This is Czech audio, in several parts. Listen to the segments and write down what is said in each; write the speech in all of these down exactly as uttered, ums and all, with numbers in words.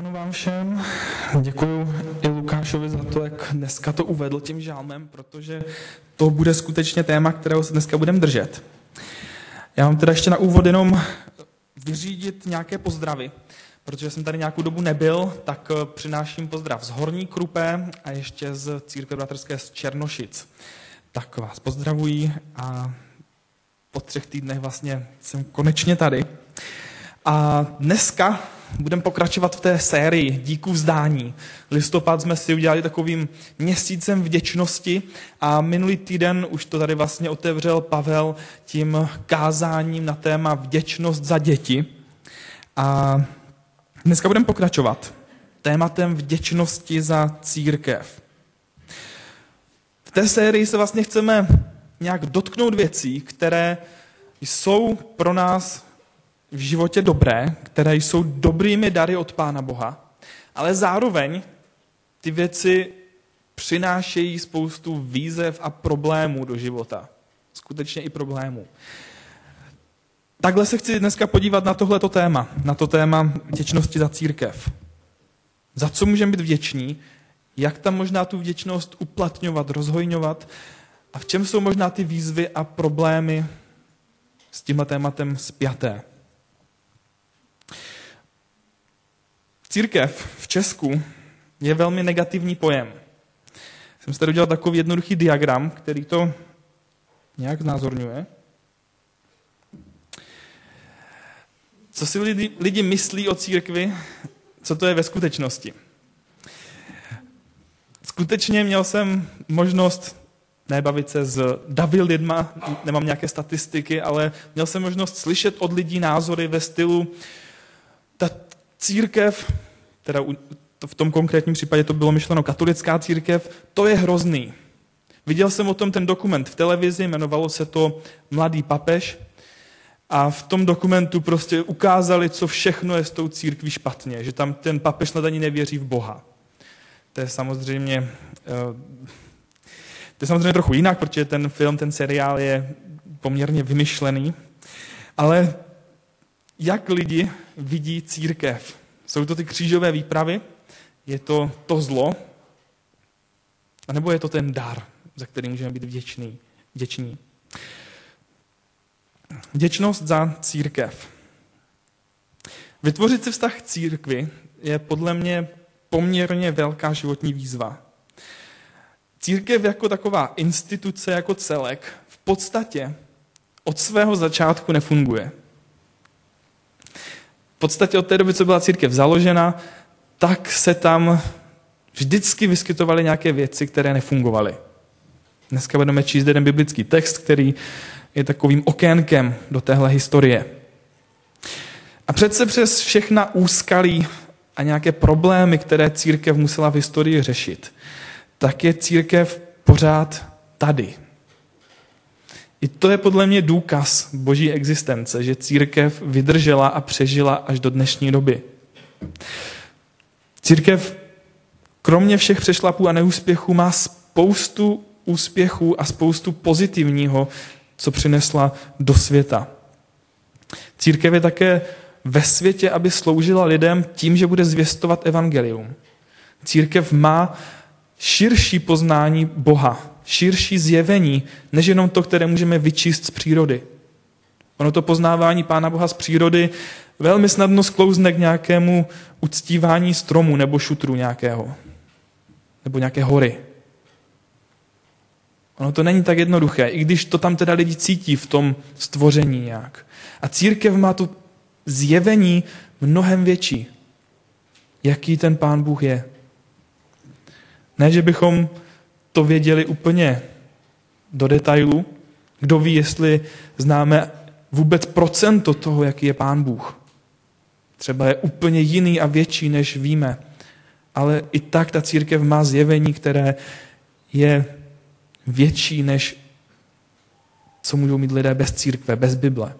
ráno vám všem. Děkuji i Lukášovi za to, jak dneska to uvedl tím žálmem, protože to bude skutečně téma, kterého se dneska budeme držet. Já vám teda ještě na úvod jenom vyřídit nějaké pozdravy, protože jsem tady nějakou dobu nebyl, tak přináším pozdrav z Horní Krupé a ještě z Církve bratrské z Černošic. Tak vás pozdravuji a po třech týdnech vlastně jsem konečně tady. A dneska budeme pokračovat v té sérii Díků vzdání. Listopad jsme si udělali takovým měsícem vděčnosti a minulý týden už to tady vlastně otevřel Pavel tím kázáním na téma vděčnost za děti. A dneska budeme pokračovat tématem vděčnosti za církev. V té sérii se vlastně chceme nějak dotknout věcí, které jsou pro nás v životě dobré, které jsou dobrými dary od Pána Boha, ale zároveň ty věci přinášejí spoustu výzev a problémů do života. Skutečně i problémů. Takhle se chci dneska podívat na tohleto téma, na to téma vděčnosti za církev. Za co můžeme být vděční, jak tam možná tu vděčnost uplatňovat, rozhojňovat a v čem jsou možná ty výzvy a problémy s tímhle tématem spjaté. Církev v Česku je velmi negativní pojem. Jsem si tady udělal takový jednoduchý diagram, který to nějak znázorňuje. Co si lidi, lidi myslí o církvi, co to je ve skutečnosti? Skutečně měl jsem možnost nebavit se s davy lidma, nemám nějaké statistiky, ale měl jsem možnost slyšet od lidí názory ve stylu ta církev, teda v tom konkrétním případě to bylo myšleno katolická církev, to je hrozný. Viděl jsem o tom ten dokument v televizi, jmenovalo se to Mladý papež a v tom dokumentu prostě ukázali, co všechno je s tou církví špatně, že tam ten papež snad ani nevěří v Boha. To je samozřejmě, to je samozřejmě trochu jinak, protože ten film, ten seriál je poměrně vymyšlený, ale jak lidi vidí církev? Jsou to ty křížové výpravy? Je to to zlo? A nebo je to ten dar, za který můžeme být vděčný, vděční? Vděčnost za církev. Vytvořit si vztah k církvi je podle mě poměrně velká životní výzva. Církev jako taková instituce, jako celek, v podstatě od svého začátku nefunguje. V podstatě od té doby, co byla církev založena, tak se tam vždycky vyskytovaly nějaké věci, které nefungovaly. Dneska budeme číst jeden biblický text, který je takovým okénkem do téhle historie. A přece přes všechna úskalí a nějaké problémy, které církev musela v historii řešit, tak je církev pořád tady. I to je podle mě důkaz boží existence, že církev vydržela a přežila až do dnešní doby. Církev kromě všech přešlapů a neúspěchů má spoustu úspěchů a spoustu pozitivního, co přinesla do světa. Církev je také ve světě, aby sloužila lidem tím, že bude zvěstovat evangelium. Církev má širší poznání Boha, širší zjevení, než jenom to, které můžeme vyčíst z přírody. Ono to poznávání Pána Boha z přírody velmi snadno sklouzne k nějakému uctívání stromu nebo šutru nějakého. Nebo nějaké hory. Ono to není tak jednoduché, i když to tam teda lidi cítí v tom stvoření nějak. A církev má tu zjevení mnohem větší, jaký ten Pán Bůh je. Ne, že bychom to věděli úplně do detailu. Kdo ví, jestli známe vůbec procento toho, jaký je Pán Bůh. Třeba je úplně jiný a větší, než víme. Ale i tak ta církev má zjevení, které je větší, než co můžou mít lidé bez církve, bez Bible.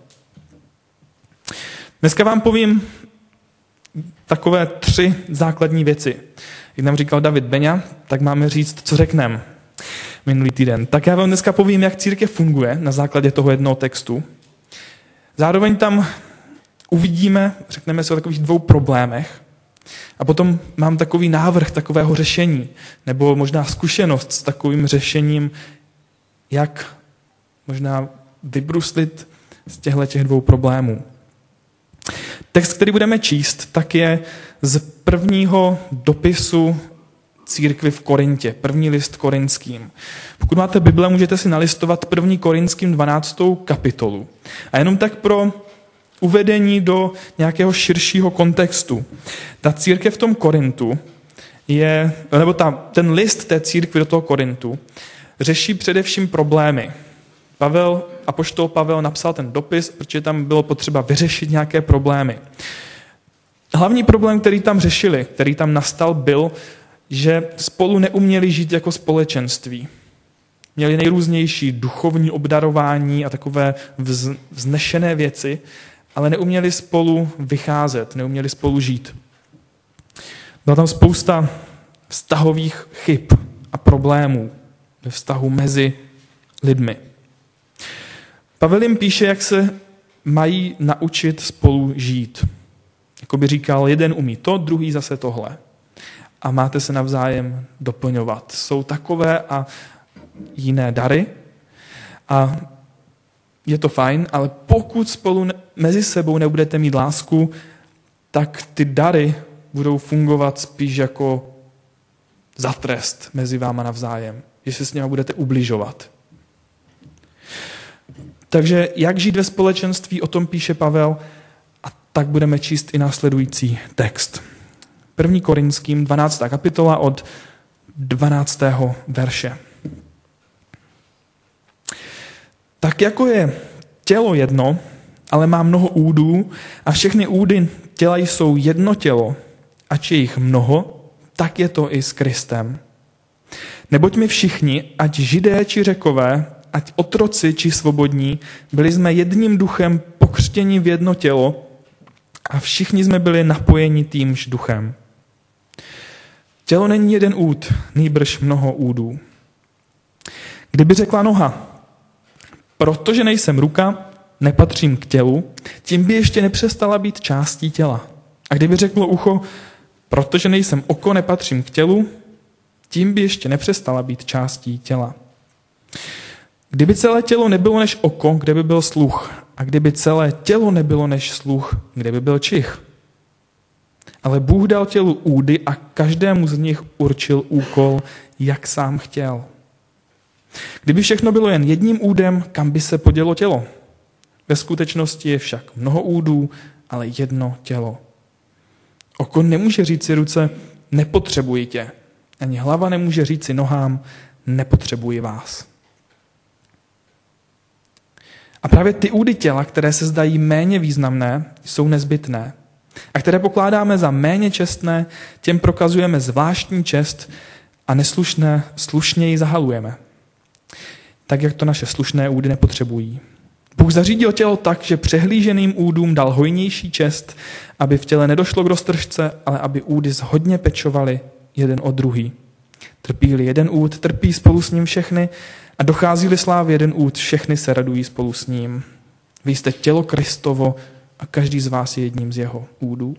Dneska vám povím takové tři základní věci. Jak nám říkal David Beňa, tak máme říct, co řekneme minulý týden. Tak já vám dneska povím, jak církev funguje na základě toho jednoho textu. Zároveň tam uvidíme, řekneme si o takových dvou problémech. A potom mám takový návrh takového řešení, nebo možná zkušenost s takovým řešením, jak možná vybruslit z těchto těch dvou problémů. Text, který budeme číst, tak je z prvního dopisu církvi v Korintě, první list Korinským. Pokud máte Bible, můžete si nalistovat první Korinským dvanáctou kapitolu. A jenom tak pro uvedení do nějakého širšího kontextu. Ta církev v tom Korintu je, nebo ta, ten list té církvi do toho Korintu řeší především problémy. Pavel, apoštol Pavel napsal ten dopis, protože tam bylo potřeba vyřešit nějaké problémy. Hlavní problém, který tam řešili, který tam nastal, byl, že spolu neuměli žít jako společenství. Měli nejrůznější duchovní obdarování a takové vz, vznešené věci, ale neuměli spolu vycházet, neuměli spolu žít. Byla tam spousta vztahových chyb a problémů ve vztahu mezi lidmi. Pavel jim píše, jak se mají naučit spolu žít. Jako by říkal, jeden umí to, druhý zase tohle. A máte se navzájem doplňovat. Jsou takové a jiné dary. A je to fajn, ale pokud spolu mezi sebou nebudete mít lásku, tak ty dary budou fungovat spíš jako za trest mezi váma navzájem. Že se s nimi budete ubližovat. Takže jak žít ve společenství, o tom píše Pavel a tak budeme číst i následující text. první Korinským dvanáctá kapitola od dvanáctého verše. Tak jako je tělo jedno, ale má mnoho údů a všechny údy těla jsou jedno tělo, ač je jich mnoho, tak je to i s Kristem. Neboť my všichni, ať Židé či Řekové, ať otroci či svobodní, byli jsme jedním duchem pokřtěni v jedno tělo a všichni jsme byli napojeni týmž duchem. Tělo není jeden úd, nýbrž mnoho údů. Kdyby řekla noha, protože nejsem ruka, nepatřím k tělu, tím by ještě nepřestala být částí těla. A kdyby řeklo ucho, protože nejsem oko, nepatřím k tělu, tím by ještě nepřestala být částí těla. Kdyby celé tělo nebylo než oko, kde by byl sluch? A kdyby celé tělo nebylo než sluch, kde by byl čich? Ale Bůh dal tělu údy a každému z nich určil úkol, jak sám chtěl. Kdyby všechno bylo jen jedním údem, kam by se podělo tělo? Ve skutečnosti je však mnoho údů, ale jedno tělo. Oko nemůže říci ruce, nepotřebuji tě. Ani hlava nemůže říci nohám, nepotřebuji vás. A právě ty údy těla, které se zdají méně významné, jsou nezbytné. A které pokládáme za méně čestné, těm prokazujeme zvláštní čest a neslušné slušněji zahalujeme. Tak, jak to naše slušné údy nepotřebují. Bůh zařídil tělo tak, že přehlíženým údům dal hojnější čest, aby v těle nedošlo k roztržce, ale aby údy zhodně pečovali jeden od druhý. Trpí-li jeden úd, trpí spolu s ním všechny a dochází-li slávy jeden úd, všechny se radují spolu s ním. Vy jste tělo Kristovo a každý z vás je jedním z jeho údů.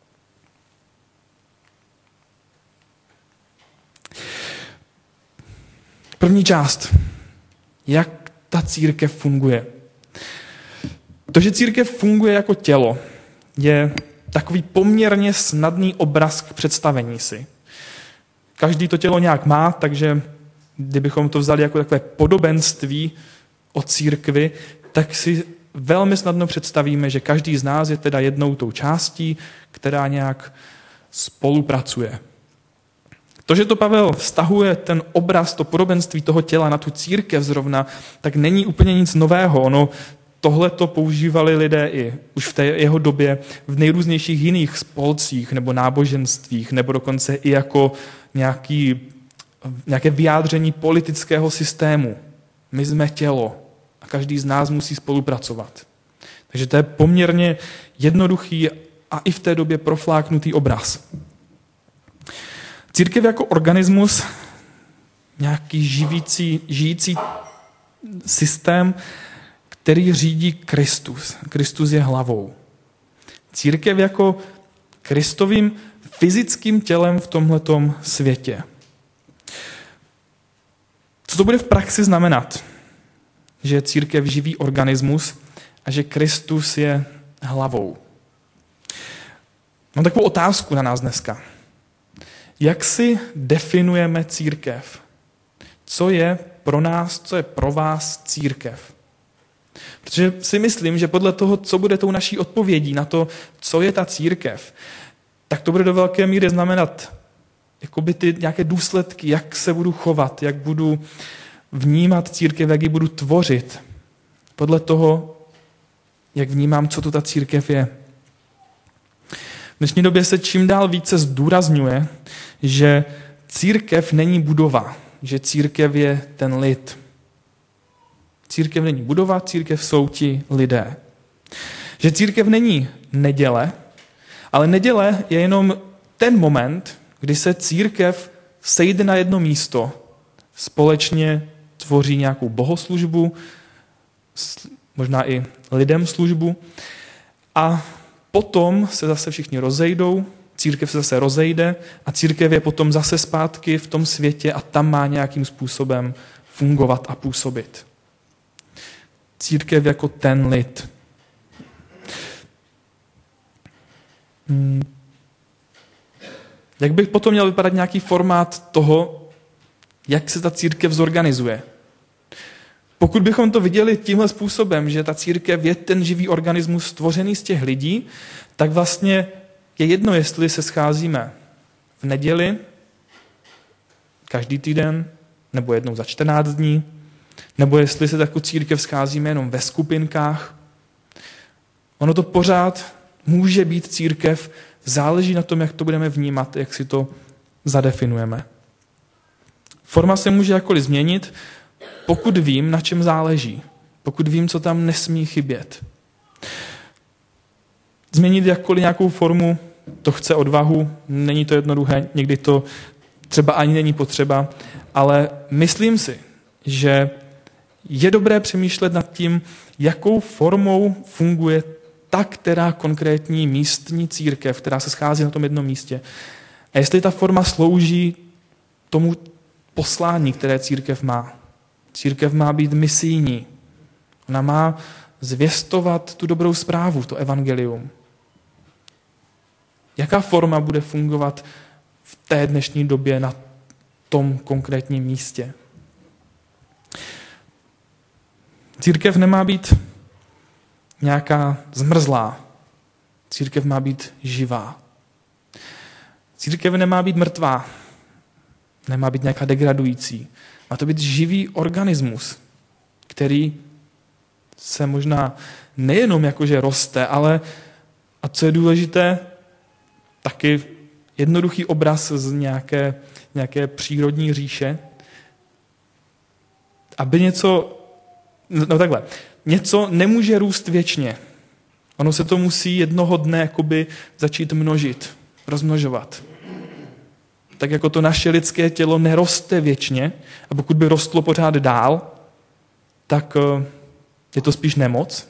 První část. Jak ta církev funguje? To, že církev funguje jako tělo, je takový poměrně snadný obraz k představení si. Každý to tělo nějak má, takže kdybychom to vzali jako takové podobenství o církvi, tak si velmi snadno představíme, že každý z nás je teda jednou tou částí, která nějak spolupracuje. To, že to Pavel vztahuje ten obraz, to podobenství toho těla na tu církev zrovna, tak není úplně nic nového. Ono tohle to používali lidé i už v té jeho době v nejrůznějších jiných spolcích nebo náboženstvích, nebo dokonce i jako nějaký, nějaké vyjádření politického systému. My jsme tělo a každý z nás musí spolupracovat. Takže to je poměrně jednoduchý a i v té době profláknutý obraz. Církev jako organismus, nějaký živící, žijící systém, který řídí Kristus. Kristus je hlavou. Církev jako Kristovým fyzickým tělem v tomhletom světě. Co to bude v praxi znamenat? Že je církev živý organismus a že Kristus je hlavou. Mám takovou otázku na nás dneska. Jak si definujeme církev? Co je pro nás, co je pro vás církev? Protože si myslím, že podle toho, co bude tou naší odpovědí na to, co je ta církev, tak to bude do velké míry znamenat jakoby ty nějaké důsledky, jak se budu chovat, jak budu vnímat církev, jak ji budu tvořit. Podle toho, jak vnímám, co to ta církev je. V dnešní době se čím dál více zdůrazňuje, že církev není budova, že církev je ten lid. Církev není budova, církev jsou ti lidé. Že církev není neděle, ale neděle je jenom ten moment, kdy se církev sejde na jedno místo, společně tvoří nějakou bohoslužbu, možná i lidem službu, a potom se zase všichni rozejdou, církev se zase rozejde a církev je potom zase zpátky v tom světě a tam má nějakým způsobem fungovat a působit. Církev jako ten lid. Hmm. Jak by potom měl vypadat nějaký formát toho, jak se ta církev zorganizuje? Pokud bychom to viděli tímhle způsobem, že ta církev je ten živý organismus stvořený z těch lidí, tak vlastně je jedno, jestli se scházíme v neděli, každý týden, nebo jednou za čtrnáct dní, nebo jestli se takovou církev scházíme jenom ve skupinkách. Ono to pořád může být církev, záleží na tom, jak to budeme vnímat, jak si to zadefinujeme. Forma se může jakkoliv změnit, pokud vím, na čem záleží. Pokud vím, co tam nesmí chybět. Změnit jakkoliv nějakou formu, to chce odvahu, není to jednoduché, někdy to třeba ani není potřeba, ale myslím si, že je dobré přemýšlet nad tím, jakou formou funguje ta, která konkrétní místní církev, která se schází na tom jednom místě. A jestli ta forma slouží tomu poslání, které církev má. Církev má být misijní. Ona má zvěstovat tu dobrou zprávu, to evangelium. Jaká forma bude fungovat v té dnešní době na tom konkrétním místě? Církev nemá být nějaká zmrzlá. Církev má být živá. Církev nemá být mrtvá. Nemá být nějaká degradující. Má to být živý organismus, který se možná nejenom jakože roste, ale, a co je důležité, taky jednoduchý obraz z nějaké, nějaké přírodní říše, aby něco, no takhle, něco nemůže růst věčně. Ono se to musí jednoho dne jakoby začít množit, rozmnožovat. Tak jako to naše lidské tělo neroste věčně, a pokud by rostlo pořád dál, tak je to spíš nemoc.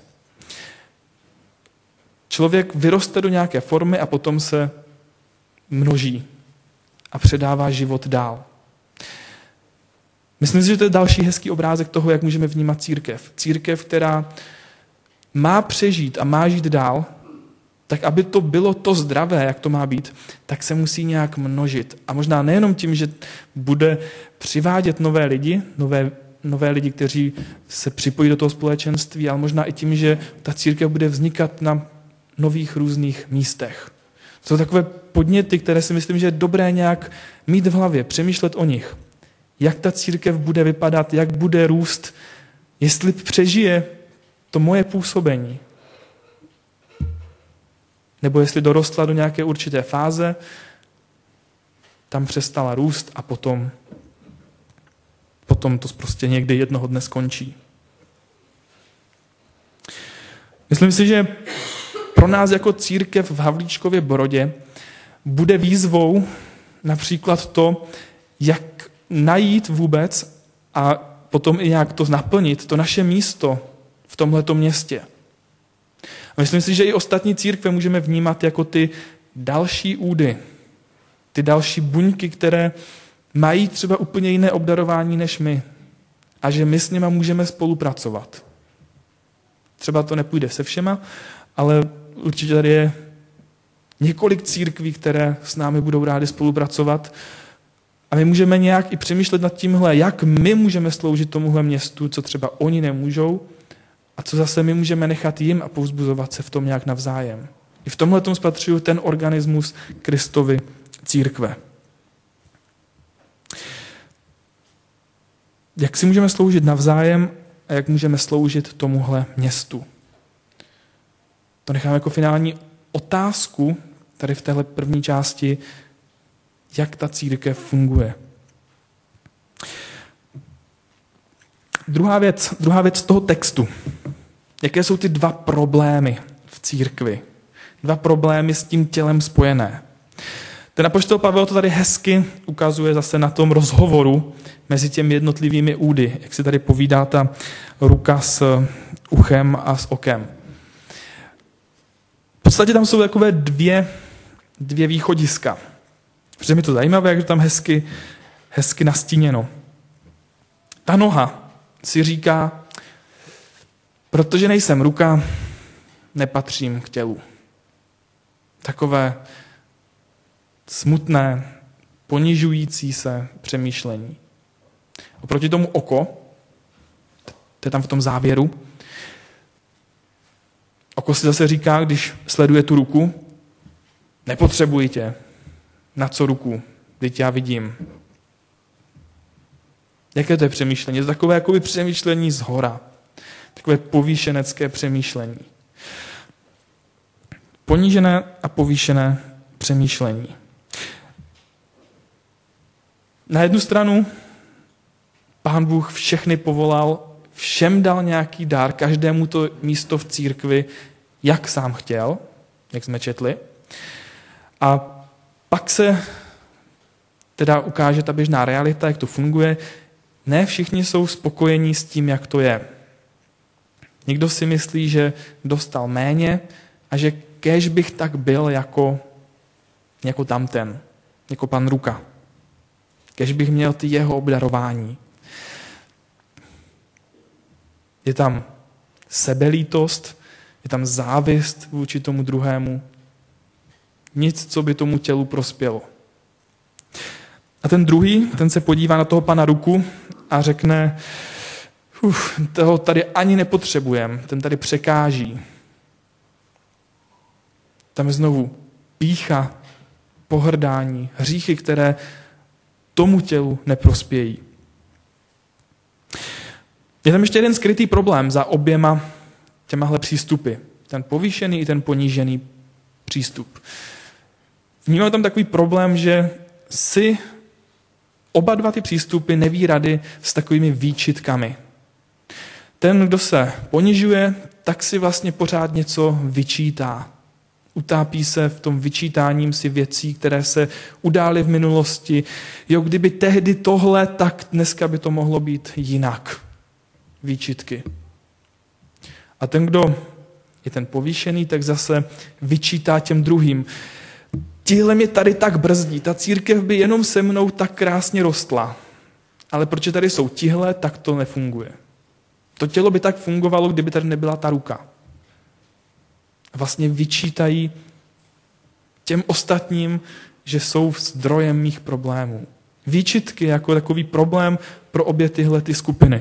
Člověk vyroste do nějaké formy a potom se množí a předává život dál. Myslím si, že to je další hezký obrázek toho, jak můžeme vnímat církev. Církev, která má přežít a má žít dál, tak aby to bylo to zdravé, jak to má být, tak se musí nějak množit. A možná nejenom tím, že bude přivádět nové lidi, nové, nové lidi, kteří se připojí do toho společenství, ale možná i tím, že ta církev bude vznikat na nových různých místech. To jsou takové podněty, které si myslím, že je dobré nějak mít v hlavě, přemýšlet o nich. Jak ta církev bude vypadat, jak bude růst, jestli přežije to moje působení. Nebo jestli dorostla do nějaké určité fáze, tam přestala růst a potom, potom to prostě někdy jednoho dne skončí. Myslím si, že pro nás jako církev v Havlíčkově Brodě bude výzvou například to, jak najít vůbec a potom i nějak to naplnit, to naše místo v tomhleto městě. A myslím si, že i ostatní církve můžeme vnímat jako ty další údy, ty další buňky, které mají třeba úplně jiné obdarování než my a že my s nima můžeme spolupracovat. Třeba to nepůjde se všema, ale určitě tady je několik církví, které s námi budou rádi spolupracovat a my můžeme nějak i přemýšlet nad tímhle, jak my můžeme sloužit tomuhle městu, co třeba oni nemůžou a co zase my můžeme nechat jim a povzbuzovat se v tom nějak navzájem. I v tomhle tom spatřuju ten organismus Kristovy církve. Jak si můžeme sloužit navzájem a jak můžeme sloužit tomuhle městu? To nechám jako finální otázku tady v téhle první části, jak ta církev funguje. Druhá věc, druhá věc z toho textu. Jaké jsou ty dva problémy v církvi? Dva problémy s tím tělem spojené. Ten apoštol Pavel to tady hezky ukazuje zase na tom rozhovoru mezi těmi jednotlivými údy, jak se tady povídá ta ruka s uchem a s okem. V podstatě tam jsou takové dvě, dvě východiska. Protože mi to zajímavé, jak je tam hezky, hezky nastíněno. Ta noha si říká, protože nejsem ruka, nepatřím k tělu. Takové smutné, ponižující se přemýšlení. Oproti tomu oko, to je tam v tom závěru, oko si zase říká, když sleduje tu ruku, nepotřebuji tě, na co ruku, teď já vidím. Jaké to je přemýšlení? Je to takové jakoby přemýšlení zhora. Takové povýšenecké přemýšlení. Ponížené a povýšené přemýšlení. Na jednu stranu Pán Bůh všechny povolal, všem dal nějaký dár, každému to místo v církvi, jak sám chtěl, jak jsme četli. A pak se teda ukáže ta běžná realita, jak to funguje. Ne všichni jsou spokojení s tím, jak to je. Někdo si myslí, že dostal méně a že kéž bych tak byl jako, jako tamten, jako pan Ruka. Kéž bych měl ty jeho obdarování. Je tam sebelítost, je tam závist vůči tomu druhému. Nic, co by tomu tělu prospělo. A ten druhý, ten se podívá na toho pana Ruku a řekne, uf, toho tady ani nepotřebujem, ten tady překáží. Tam je znovu pýcha, pohrdání, hříchy, které tomu tělu neprospějí. Je tam ještě jeden skrytý problém za oběma těmahle přístupy. Ten povýšený i ten ponížený přístup. Vnímáme tam takový problém, že si oba dva ty přístupy neví rady s takovými výčitkami. Ten, kdo se ponižuje, tak si vlastně pořád něco vyčítá. Utápí se v tom vyčítáním si věcí, které se udály v minulosti. Jo, kdyby tehdy tohle, tak dneska by to mohlo být jinak. Výčitky. A ten, kdo je ten povýšený, tak zase vyčítá těm druhým. Tihle mě tady tak brzdí, ta církev by jenom se mnou tak krásně rostla. Ale protože tady jsou tihle, tak to nefunguje. To tělo by tak fungovalo, kdyby tady nebyla ta ruka. Vlastně vyčítají těm ostatním, že jsou zdrojem mých problémů. Výčitky jako takový problém pro obě tyhle ty skupiny.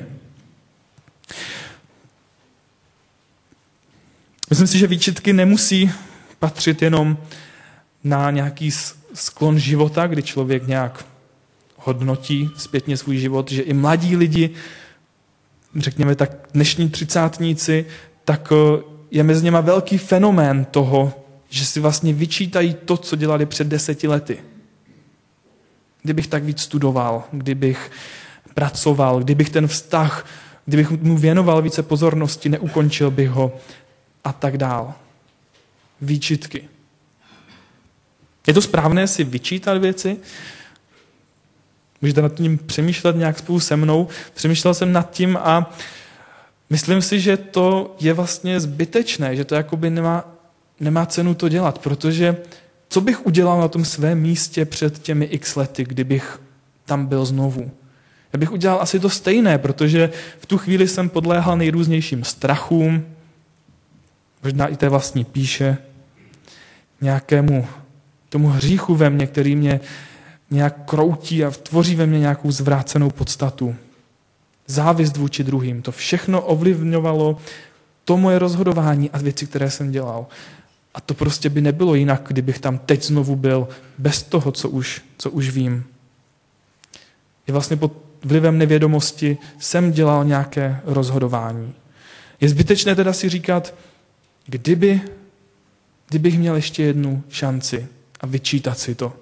Myslím si, že výčitky nemusí patřit jenom na nějaký sklon života, kdy člověk nějak hodnotí zpětně svůj život, že i mladí lidi, řekněme tak dnešní třicátníci, tak je mezi něma velký fenomén toho, že si vlastně vyčítají to, co dělali před deseti lety. Kdybych tak víc studoval, kdybych pracoval, kdybych ten vztah, kdybych mu věnoval více pozornosti, neukončil bych ho a tak dál. Výčitky. Je to správné si vyčítat věci? Můžete nad tím přemýšlet nějak spolu se mnou. Přemýšlel jsem nad tím a myslím si, že to je vlastně zbytečné, že to jakoby nemá, nemá cenu to dělat, protože co bych udělal na tom svém místě před těmi x lety, kdybych tam byl znovu. Já bych udělal asi to stejné, protože v tu chvíli jsem podléhal nejrůznějším strachům, možná i té vlastní píše, nějakému tomu hříchu ve mně, který mě nějak kroutí a tvoří ve mně nějakou zvrácenou podstatu. Závist vůči druhým. To všechno ovlivňovalo to moje rozhodování a věci, které jsem dělal. A to prostě by nebylo jinak, kdybych tam teď znovu byl bez toho, co už, co už vím. Je vlastně pod vlivem nevědomosti jsem dělal nějaké rozhodování. Je zbytečné teda si říkat, kdyby, kdybych měl ještě jednu šanci a vyčítat si to.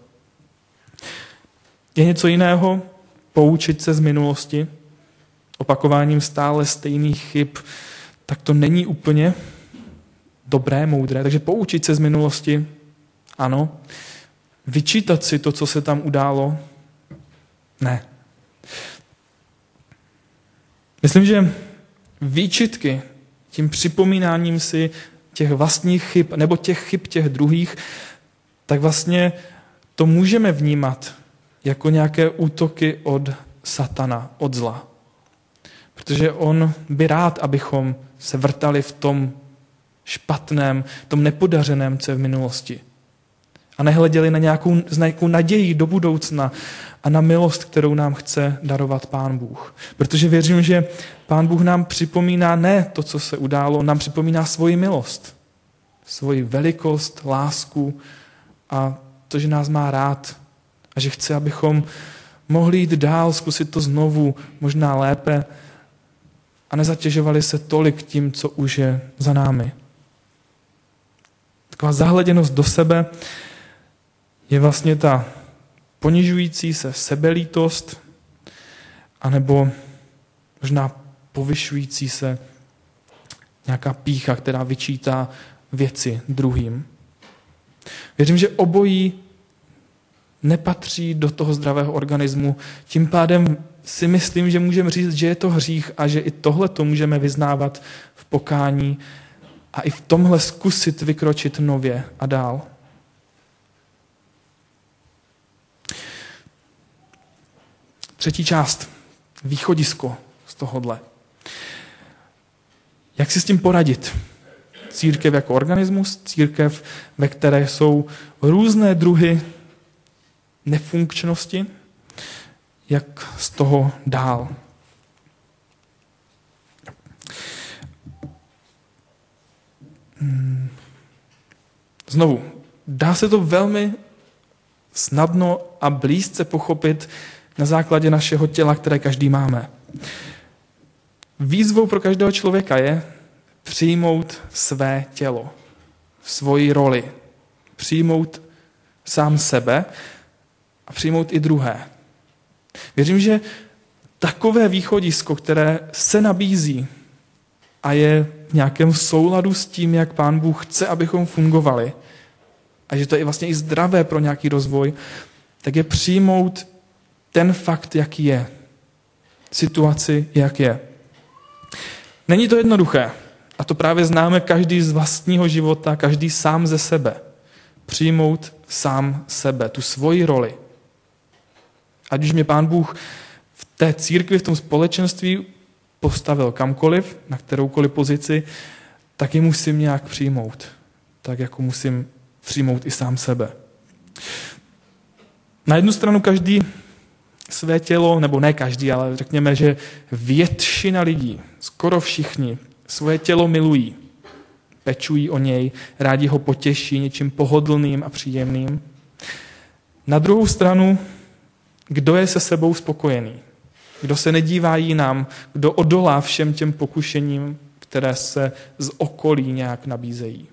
Je něco jiného poučit se z minulosti, opakováním stále stejných chyb, tak to není úplně dobré, moudré. Takže poučit se z minulosti, ano. Vyčítat si to, co se tam událo, ne. Myslím, že výčitky, tím připomínáním si těch vlastních chyb, nebo těch chyb těch druhých, tak vlastně to můžeme vnímat jako nějaké útoky od satana, od zla. Protože on by rád, abychom se vrtali v tom špatném, tom nepodařeném, co je v minulosti. A nehleděli na nějakou, na nějakou naději do budoucna a na milost, kterou nám chce darovat Pán Bůh. Protože věřím, že Pán Bůh nám připomíná ne to, co se událo, on nám připomíná svoji milost, svoji velikost, lásku a to, že nás má rád a že chce, abychom mohli jít dál, zkusit to znovu, možná lépe a nezatěžovali se tolik tím, co už je za námi. Taková zahleděnost do sebe je vlastně ta ponižující se sebelítost anebo možná povyšující se nějaká pýcha, která vyčítá věci druhým. Věřím, že obojí nepatří do toho zdravého organismu. Tím pádem si myslím, že můžeme říct, že je to hřích a že i tohle to můžeme vyznávat v pokání a i v tomhle zkusit vykročit nově a dál. Třetí část. Východisko z tohohle. Jak si s tím poradit? Církev jako organismus, církev, ve které jsou různé druhy nefunkčnosti, jak z toho dál. Znovu, dá se to velmi snadno a blízce pochopit na základě našeho těla, které každý máme. Výzvou pro každého člověka je přijmout své tělo, svoji roli, přijmout sám sebe a přijmout i druhé. Věřím, že takové východisko, které se nabízí a je v nějakém souladu s tím, jak Pán Bůh chce, abychom fungovali, a že to je vlastně i zdravé pro nějaký rozvoj, tak je přijmout ten fakt, jaký je. Situaci, jak je. Není to jednoduché. A to právě známe každý z vlastního života, každý sám ze sebe. Přijmout sám sebe, tu svoji roli. Ať už mě Pán Bůh v té církvi, v tom společenství postavil kamkoliv, na kteroukoliv pozici, tak ji musím nějak přijmout. Tak jako musím přijmout i sám sebe. Na jednu stranu každý své tělo, nebo ne každý, ale řekněme, že většina lidí, skoro všichni, svoje tělo milují. Pečují o něj, rádi ho potěší něčím pohodlným a příjemným. Na druhou stranu, kdo je se sebou spokojený? Kdo se nedívá jinam? Kdo odolá všem těm pokušením, které se z okolí nějak nabízejí?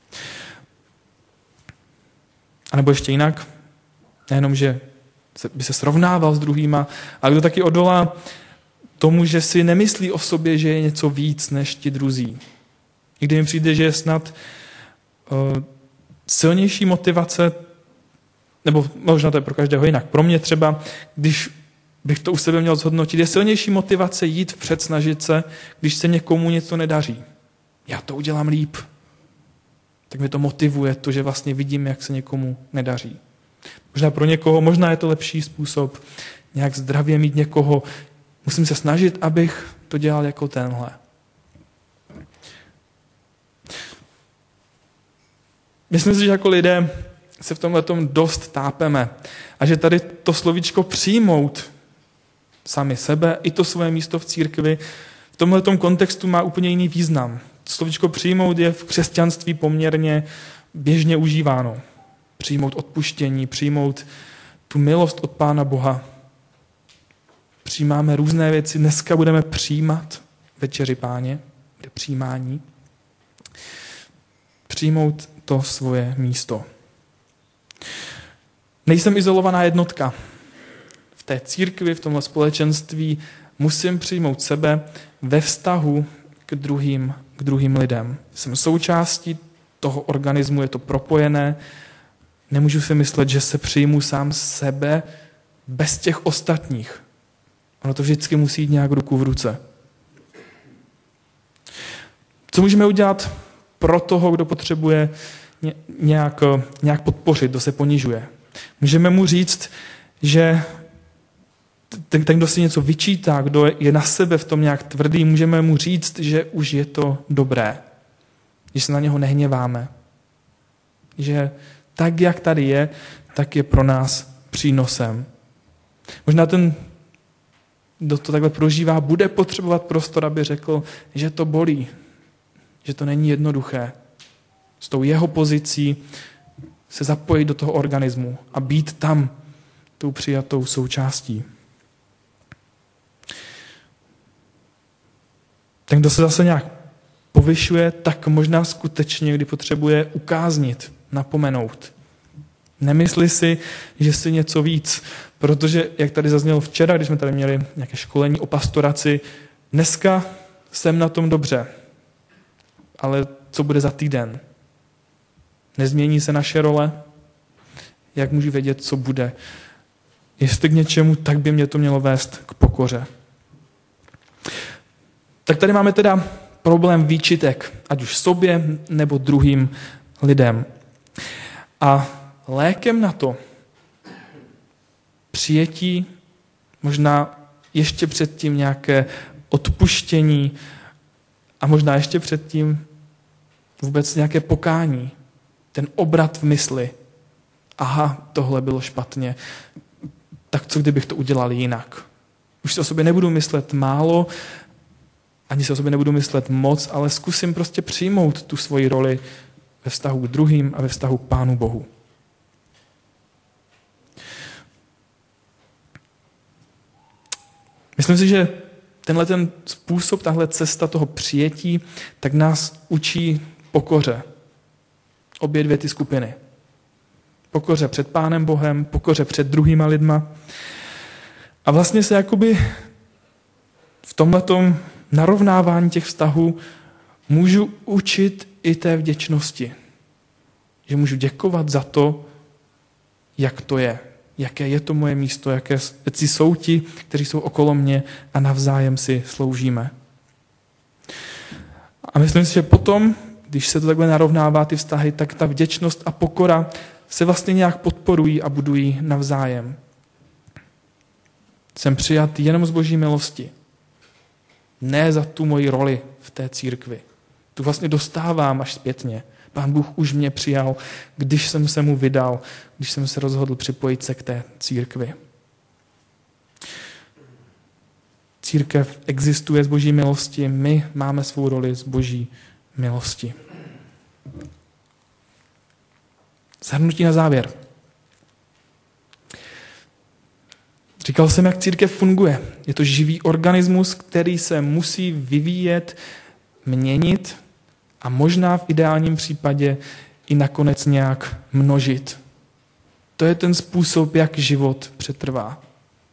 A nebo ještě jinak, nejenom, že by se srovnával s druhýma, ale kdo taky odolá tomu, že si nemyslí o sobě, že je něco víc než ti druzí. Někdy mi přijde, že je snad uh, silnější motivace, nebo možná to je pro každého jinak, pro mě třeba, když bych to u sebe měl zhodnotit, je silnější motivace jít vpřed, snažit se, když se někomu něco nedaří. Já to udělám líp. tak mě to motivuje, to, že vlastně vidím, jak se někomu nedaří. Možná pro někoho, možná je to lepší způsob nějak zdravě mít někoho. Musím se snažit, abych to dělal jako tenhle. Myslím si, že jako lidé se v tomhletom dost tápeme a že tady to slovíčko přijmout sami sebe i to svoje místo v církvi v tomhletom kontextu má úplně jiný význam. Slovíčko přijmout je v křesťanství poměrně běžně užíváno. Přijmout odpuštění, přijmout tu milost od Pána Boha. Přijímáme různé věci. Dneska budeme přijímat večeři Páně, bude přijímání. Přijmout to svoje místo. Nejsem izolovaná jednotka. V té církvi, v tomhle společenství musím přijmout sebe ve vztahu k druhým, k druhým lidem. Jsem součástí toho organismu, je to propojené. Nemůžu si myslet, že se přijmu sám sebe bez těch ostatních. Ono to vždycky musí jít nějak ruku v ruce. Co můžeme udělat pro toho, kdo potřebuje nějak, nějak podpořit, kdo se ponižuje? Můžeme mu říct, že ten, ten, kdo si něco vyčítá, kdo je na sebe v tom nějak tvrdý, můžeme mu říct, že už je to dobré. Že se na něho nehněváme. Že tak, jak tady je, tak je pro nás přínosem. Možná ten, kdo to takhle prožívá, bude potřebovat prostor, aby řekl, že to bolí, že to není jednoduché. S tou jeho pozicí se zapojit do toho organismu a být tam tou přijatou součástí. Ten, kdo se zase nějak povyšuje, tak možná skutečně, kdy potřebuje ukáznit, napomenout. Nemysli si, že si něco víc, protože, jak tady zaznělo včera, když jsme tady měli nějaké školení o pastoraci, dneska jsem na tom dobře, ale co bude za týden? Nezmění se naše role? Jak můžu vědět, co bude? Jestli k něčemu, tak by mě to mělo vést k pokoře. Tak tady máme teda problém výčitek, ať už sobě nebo druhým lidem. A lékem na to přijetí, možná ještě předtím nějaké odpuštění a možná ještě předtím vůbec nějaké pokání, ten obrat v mysli. Aha, tohle bylo špatně, tak co kdybych to udělal jinak? Už si o sobě nebudu myslet málo, ani si o sobě nebudu myslet moc, ale zkusím prostě přijmout tu svoji roli ve vztahu k druhým a ve vztahu k Pánu Bohu. Myslím si, že tenhle ten způsob, tahle cesta toho přijetí, tak nás učí pokoře. Obě dvě ty skupiny. Pokoře před Pánem Bohem, pokoře před druhýma lidma. A vlastně se jakoby v tomhletom narovnávání těch vztahů můžu učit i té vděčnosti. Že můžu děkovat za to, jak to je. Jaké je to moje místo, jaké jsou ti, kteří jsou okolo mě a navzájem si sloužíme. A myslím si, že potom, když se to takhle narovnává ty vztahy, tak ta vděčnost a pokora se vlastně nějak podporují a budují navzájem. Jsem přijat jenom z Boží milosti. Ne za tu moji roli v té církvi. Tu vlastně dostávám až zpětně. Pán Bůh už mě přijal, když jsem se mu vydal, když jsem se rozhodl připojit se k té církvi. Církev existuje z Boží milosti, my máme svou roli z Boží milosti. Shrnutí na závěr. Říkal jsem, jak církev funguje. Je to živý organismus, který se musí vyvíjet, měnit a možná v ideálním případě i nakonec nějak množit. To je ten způsob, jak život přetrvá.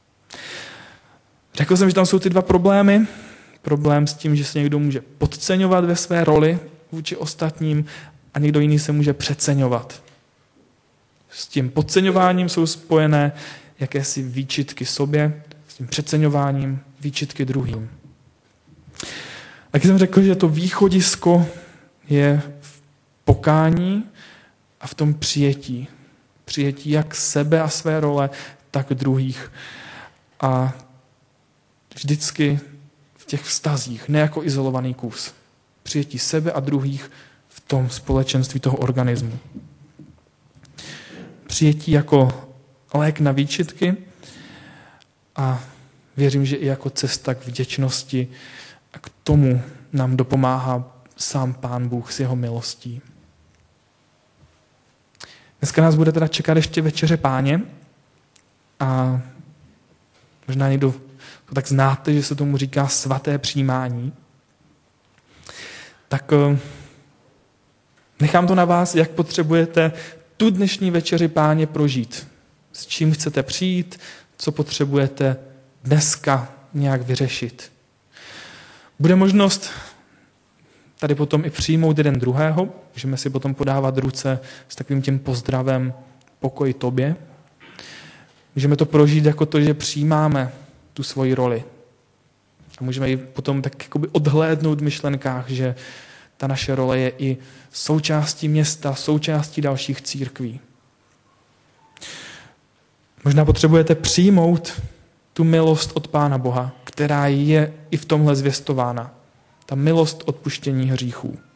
Řekl jsem, že tam jsou ty dva problémy. Problém s tím, že se někdo může podceňovat ve své roli vůči ostatním a někdo jiný se může přeceňovat. S tím podceňováním jsou spojené jakési výčitky sobě, s tím přeceňováním výčitky druhým. Taky jsem řekl, že to východisko je pokání a v tom přijetí. Přijetí jak sebe a své role, tak druhých. A vždycky v těch vztazích, ne jako izolovaný kus. Přijetí sebe a druhých v tom společenství toho organismu. Přijetí jako lék na výčitky a věřím, že i jako cesta k vděčnosti a k tomu nám dopomáhá sám Pán Bůh s jeho milostí. Dneska nás bude teda čekat ještě večeře Páně a možná někdo to tak znáte, že se tomu říká svaté přijímání. Tak nechám to na vás, jak potřebujete tu dnešní večeři Páně prožít. S čím chcete přijít, co potřebujete dneska nějak vyřešit. Bude možnost tady potom i přijmout jeden druhého, můžeme si potom podávat ruce s takovým tím pozdravem pokoj tobě. Můžeme to prožít jako to, že přijímáme tu svoji roli. A můžeme ji potom tak jakoby odhlédnout v myšlenkách, že ta naše role je i součástí města, součástí dalších církví. Možná potřebujete přijmout tu milost od Pána Boha, která je i v tomhle zvěstována. Ta milost odpuštění hříchů.